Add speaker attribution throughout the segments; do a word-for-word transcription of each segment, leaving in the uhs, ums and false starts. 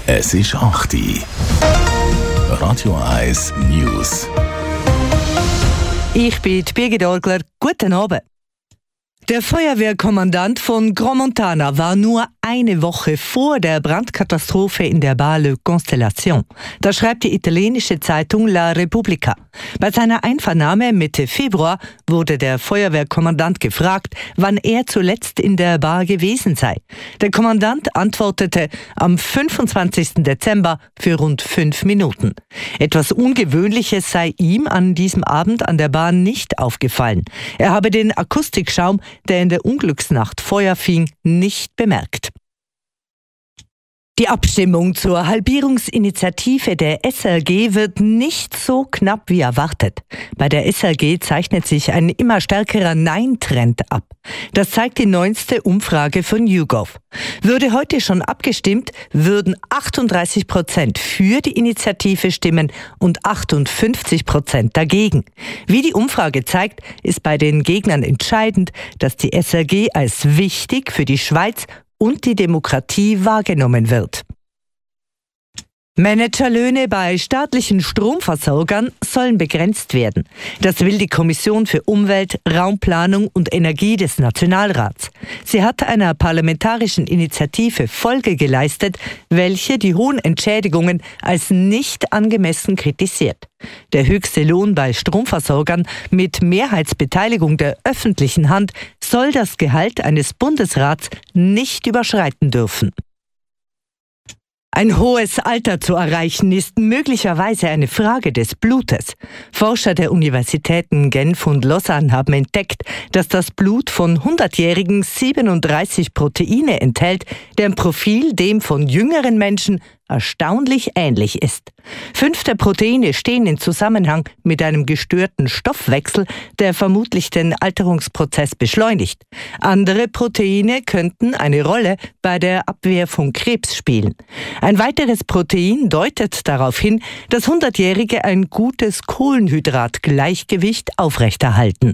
Speaker 1: Es ist acht Uhr. Radio eins News.
Speaker 2: Ich bin Birgit Orgler. Guten Abend. Der Feuerwehrkommandant von Gromontana war nur eine Woche vor der Brandkatastrophe in der Bar Le Constellation. Das schreibt die italienische Zeitung La Repubblica. Bei seiner Einvernahme Mitte Februar wurde der Feuerwehrkommandant gefragt, wann er zuletzt in der Bar gewesen sei. Der Kommandant antwortete am fünfundzwanzigsten Dezember für rund fünf Minuten. Etwas Ungewöhnliches sei ihm an diesem Abend an der Bar nicht aufgefallen. Er habe den Akustikschaum, der in der Unglücksnacht Feuer fing, nicht bemerkt. Die Abstimmung zur Halbierungsinitiative der S R G wird nicht so knapp wie erwartet. Bei der S R G zeichnet sich ein immer stärkerer Nein-Trend ab. Das zeigt die neueste Umfrage von YouGov. Würde heute schon abgestimmt, würden achtunddreißig Prozent für die Initiative stimmen und achtundfünfzig Prozent dagegen. Wie die Umfrage zeigt, ist bei den Gegnern entscheidend, dass die S R G als wichtig für die Schweiz und die Demokratie wahrgenommen wird. Managerlöhne bei staatlichen Stromversorgern sollen begrenzt werden. Das will die Kommission für Umwelt, Raumplanung und Energie des Nationalrats. Sie hat einer parlamentarischen Initiative Folge geleistet, welche die hohen Entschädigungen als nicht angemessen kritisiert. Der höchste Lohn bei Stromversorgern mit Mehrheitsbeteiligung der öffentlichen Hand soll das Gehalt eines Bundesrats nicht überschreiten dürfen. Ein hohes Alter zu erreichen ist möglicherweise eine Frage des Blutes. Forscher der Universitäten Genf und Lausanne haben entdeckt, dass das Blut von hundertjährigen siebenunddreißig Proteine enthält, deren Profil dem von jüngeren Menschen erstaunlich ähnlich ist. Fünf der Proteine stehen in Zusammenhang mit einem gestörten Stoffwechsel, der vermutlich den Alterungsprozess beschleunigt. Andere Proteine könnten eine Rolle bei der Abwehr von Krebs spielen. Ein weiteres Protein deutet darauf hin, dass hundertjährige ein gutes Kohlenhydratgleichgewicht aufrechterhalten.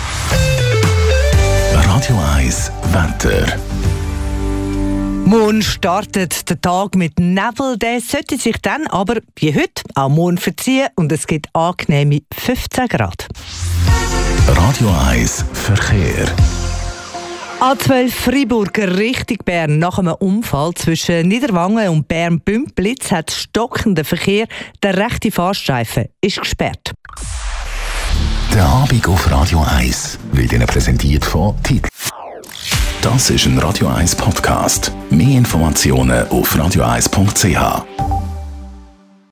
Speaker 1: Radio eins Wetter.
Speaker 2: Morgen startet der Tag mit Nebel, der sollte sich dann aber wie heute auch morgen verziehen und es gibt angenehme fünfzehn Grad.
Speaker 1: Radio eins Verkehr.
Speaker 2: A zwölf Freiburg Richtung Bern. Nach einem Unfall zwischen Niederwangen und Bern-Bümplitz hat stockenden Verkehr. Der rechte Fahrstreifen ist gesperrt.
Speaker 1: Der Abend auf Radio eins wird Ihnen präsentiert von Titel. Das ist ein Radio eins Podcast. Mehr Informationen auf radio eins punkt c h.